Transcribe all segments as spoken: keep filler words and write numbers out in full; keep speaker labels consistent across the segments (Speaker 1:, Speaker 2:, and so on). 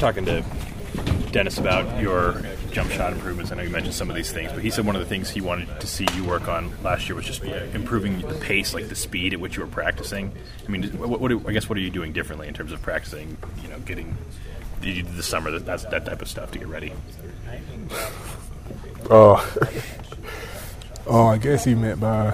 Speaker 1: talking to Dennis about your jump shot improvements. I know you mentioned some of these things, but he said one of the things he wanted to see you work on last year was just improving the pace, like the speed at which you were practicing. I mean, what, what I guess what are you doing differently in terms of practicing? You know, getting you did the summer that that's, that type of stuff to get ready.
Speaker 2: Oh, uh, oh, I guess he meant by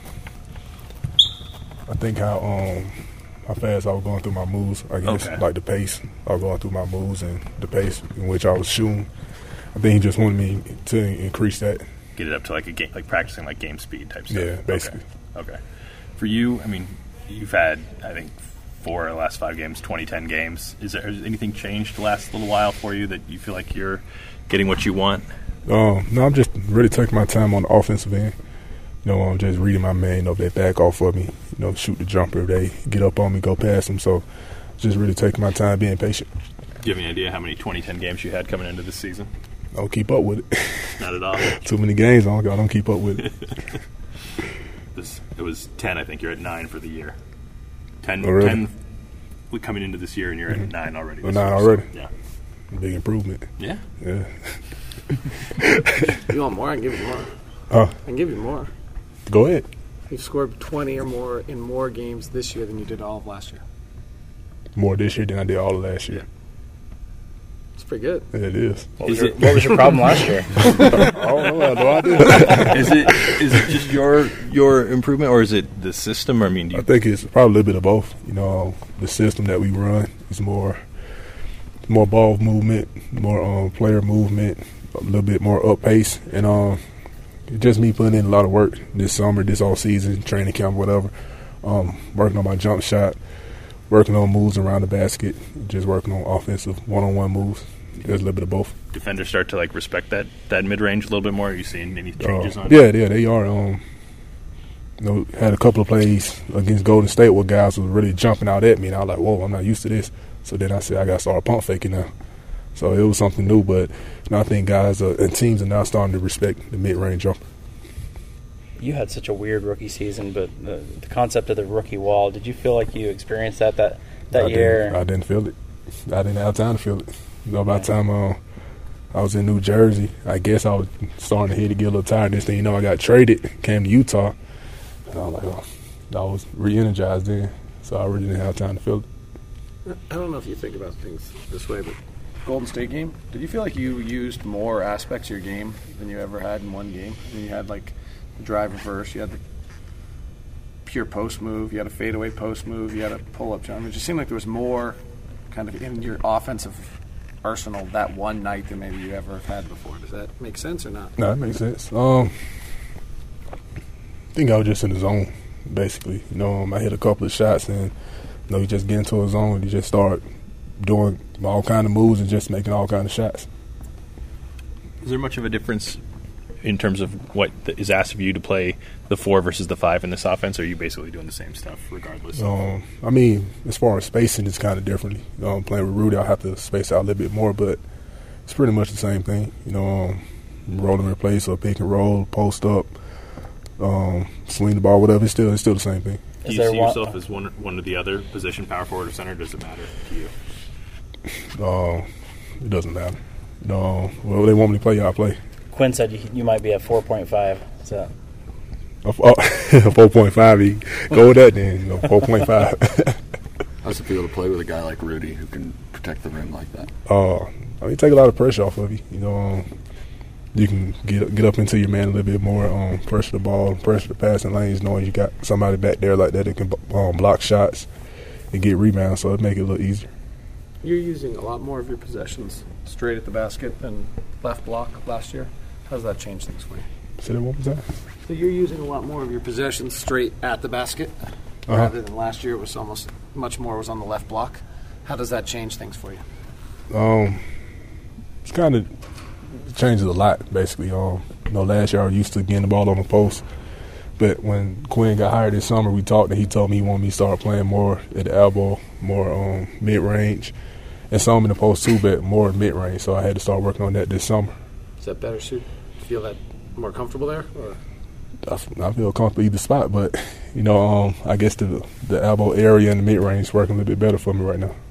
Speaker 2: I think how um how fast I was going through my moves. I guess
Speaker 1: okay.
Speaker 2: like the pace I was going through my moves and the pace in which I was shooting. I think he just wanted me to increase that.
Speaker 1: Get it up to like a game, like practicing like game speed type stuff.
Speaker 2: Yeah, basically.
Speaker 1: Okay. okay. For you, I mean, you've had I think four of the last five games, twenty ten games. Is there has anything changed the last little while for you that you feel like you're getting what you want?
Speaker 2: Um, no, I'm just really taking my time on the offensive end. You know, I'm just reading my man. You know, if they back off for me, you know, shoot the jumper. If they get up on me, go past them. So, just really taking my time, being patient.
Speaker 1: Do you have any idea how many twenty ten games you had coming into this season?
Speaker 2: I don't keep up with it.
Speaker 1: Not at all.
Speaker 2: Too many games. I don't, I don't keep up with it.
Speaker 1: this, it was ten. I think you're at nine for the year. Ten.
Speaker 2: Oh, really?
Speaker 1: ten coming into this year, and you're mm-hmm. at nine already.
Speaker 2: Oh, nine already.
Speaker 1: So, yeah.
Speaker 2: Big improvement.
Speaker 1: Yeah.
Speaker 2: Yeah.
Speaker 3: You want more? I can give you more.
Speaker 2: Uh,
Speaker 3: I can give you more.
Speaker 2: Go ahead.
Speaker 3: You've scored twenty or more in more games this year than you did all of last year.
Speaker 2: More this year than I did all of last year.
Speaker 3: Yeah. It's pretty good.
Speaker 2: Yeah, it is.
Speaker 4: What was, your, what was your problem last year?
Speaker 2: I don't know. I have no idea.
Speaker 1: Is it is it just your your improvement, or is it the system? I mean, do you
Speaker 2: I think it's probably a little bit of both. You know, the system that we run is more more ball movement, more um, player movement, a little bit more up pace, and um, just me putting in a lot of work this summer, this all season, training camp, whatever. Um, working on my jump shot, working on moves around the basket, just working on offensive one-on-one moves. There's a little bit of both.
Speaker 1: Defenders start to like respect that that mid range a little bit more. Are you seeing any changes
Speaker 2: uh,
Speaker 1: on?
Speaker 2: Yeah, yeah, they are. Um, you know, had a couple of plays against Golden State where guys was really jumping out at me, and I was like, "Whoa, I'm not used to this." So then I said, "I got to start pump faking now." So it was something new, but you know, I think guys uh, and teams are now starting to respect the mid range jumper.
Speaker 4: You had such a weird rookie season, but the, the concept of the rookie wall, did you feel like you experienced that that, that
Speaker 2: I
Speaker 4: year?
Speaker 2: Didn't, I didn't feel it. I didn't have time to feel it. You know, by the time uh, I was in New Jersey, I guess I was starting to hit to get a little tired. This thing, you know, I got traded, came to Utah, and I was like, oh, I was re-energized then, so I really didn't have time to feel it.
Speaker 3: I don't know if you think about things this way, but Golden State game, did you feel like you used more aspects of your game than you ever had in one game? I mean, you had like the drive reverse, you had the pure post move, you had a fadeaway post move, you had a pull-up jump. I mean, it just seemed like there was more kind of in your offensive arsenal that one night than maybe you ever have had before. Does that make sense or not?
Speaker 2: No, that makes sense. Um, I think I was just in the zone, basically. You know, um, I hit a couple of shots, and you know, you just get into a zone, you just start doing all kind of moves and just making all kind of shots.
Speaker 1: Is there much of a difference in terms of what is asked of you to play the four versus the five in this offense, or are you basically doing the same stuff regardless?
Speaker 2: Um, I mean, as far as spacing, it's kind of differently. You know, playing with Rudy, I'll have to space out a little bit more, but it's pretty much the same thing. You know, um, roll and replace or pick and roll, post up, um, swing the ball, whatever. It's still, it's still the same thing.
Speaker 1: Do you see yourself as one, one or the other position, power forward or center? Does it matter to you?
Speaker 2: Uh, it doesn't matter. No, well, they want me to play, I'll play.
Speaker 4: Quinn said you, you might be at four point five. So.
Speaker 2: four point five, you go with that then, you know, four point five.
Speaker 5: How's it feel to play with a guy like Rudy who can protect the rim like that?
Speaker 2: Uh, I mean, take a lot of pressure off of you. You know, um, you can get get up into your man a little bit more, um, pressure the ball, pressure the passing lanes, knowing you got somebody back there like that that can um, block shots and get rebounds, so it make it a little easier.
Speaker 3: You're using a lot more of your possessions straight at the basket than left block last year. How does that change things for you?
Speaker 2: Say that one more time.
Speaker 3: So you're using a lot more of your possessions straight at the basket
Speaker 2: uh-huh.
Speaker 3: rather than last year. It was almost much more was on the left block. How does that change things for you?
Speaker 2: Um, it's kind of it changes a lot basically. Um, you know, last year I was used to getting the ball on the post, but when Quinn got hired this summer, we talked and he told me he wanted me to start playing more at the elbow, more um, mid range, and some in the post too, but more mid range. So I had to start working on that this summer.
Speaker 3: Is that better suit? Feel that more comfortable there, or?
Speaker 2: I, I feel comfortable either spot, but you know, um, I guess the the elbow area and the mid range is working a little bit better for me right now.